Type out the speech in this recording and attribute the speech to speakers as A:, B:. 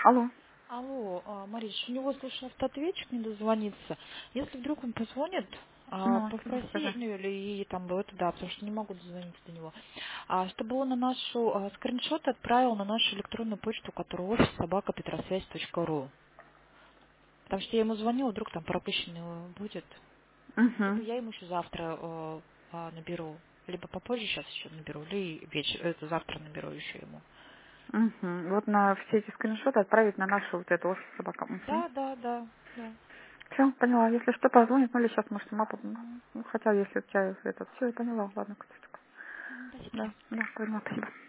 A: Алло.
B: Алло, Мариш, у него, слушай, автоответчик не дозвонится. Если вдруг он позвонит,
A: Ну, что ты
B: попроси,
A: скажи.
B: ну или и там бы это, да, потому что не могу дозвониться до него, чтобы он на нашу скриншот отправил на нашу электронную почту, которая офис собака.петросвязь.ру. Потому что я ему звонила, вдруг там пропущенный будет. Ну,
A: Угу.
B: я ему еще завтра наберу. Либо попозже сейчас еще наберу, или это завтра наберу еще ему.
A: Угу. Вот на все эти скриншоты отправить на нашу вот эту офис собака. Угу.
B: Да, да, да, да.
A: Все, поняла. Если что, позвонит, ну или сейчас, может, сама ну, хотя, если у тебя это, все, я поняла. Ладно, как-то так.
B: До свидания.
A: Да, да, поняла, спасибо.